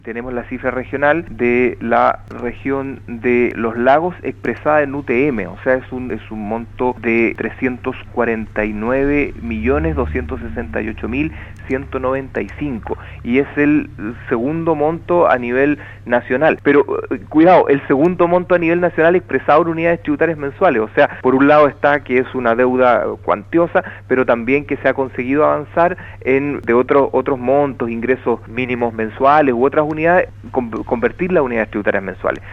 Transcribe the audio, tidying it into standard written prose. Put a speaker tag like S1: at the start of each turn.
S1: Tenemos la cifra regional de la región de los lagos expresada en UTM, o sea, es un monto de 349.268.195 y es el segundo monto a nivel nacional. Pero cuidado, el segundo monto a nivel nacional expresado en unidades tributarias mensuales, o sea, por un lado está que es una deuda cuantiosa, pero también que se ha conseguido avanzar de otros montos, ingresos mínimos mensuales u otras unidades, convertirlas a unidades tributarias mensuales.